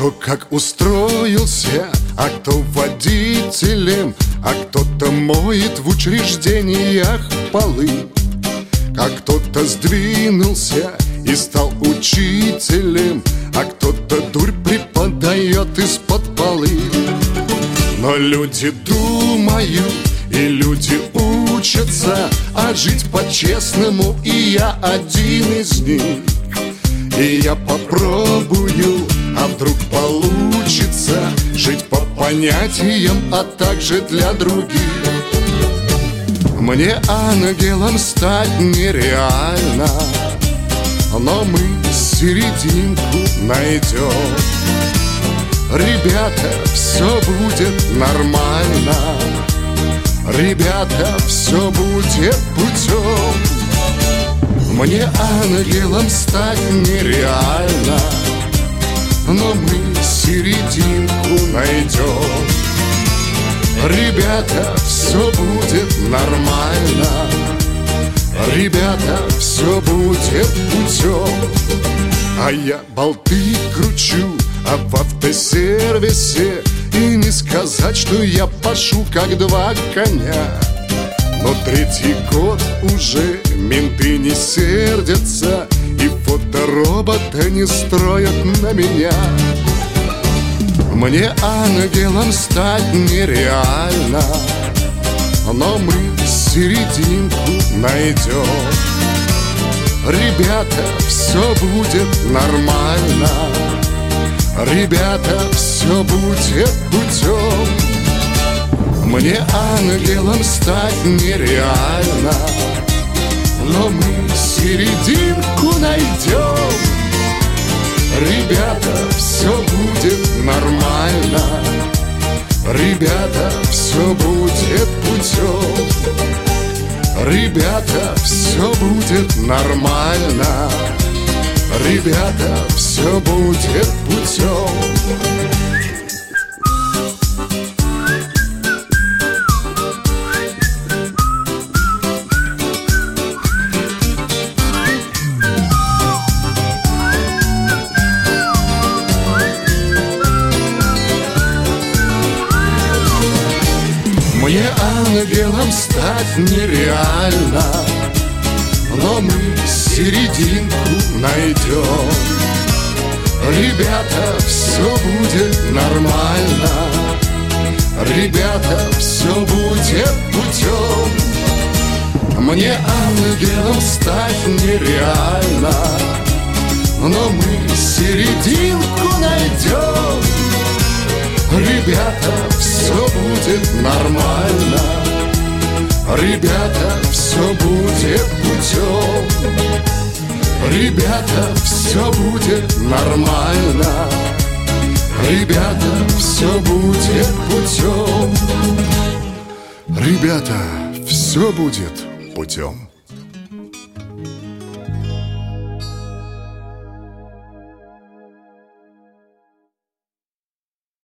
Кто как устроился, а кто водителем, а кто-то моет в учреждениях полы. Как кто-то сдвинулся и стал учителем, а кто-то дурь преподает из-под полы. Но люди думают и люди учатся, а жить по-честному, и я один из них. И я попробую, а вдруг получится жить по понятиям, а также для других. Мне ангелом стать нереально, но мы серединку найдем. Ребята, все будет нормально. Ребята, все будет путем. Мне ангелом стать нереально, но мы серединку найдем. Ребята, все будет нормально. Ребята, все будет путем. А я болты кручу, а в автосервисе и не сказать, что я пашу как два коня. Но третий год уже менты не сердятся, и фоторобота не строят на меня. Мне ангелом стать нереально, но мы серединку найдем. Ребята, все будет нормально. Ребята, все будет путем. Мне ангелом стать нереально, но мы серединку найдем. Ребята, все будет нормально. Ребята, все будет путем. Ребята, все будет нормально. Ребята, все будет путем. Мне ангелом стать нереально, но мы серединку найдем. Ребята, все будет нормально. Ребята, все будет путем. Мне ангелом стать нереально, но мы серединку найдем. Ребята, все будет нормально. Ребята, все будет путем. Ребята, все будет нормально. Ребята, все будет путем. Ребята, все будет путем.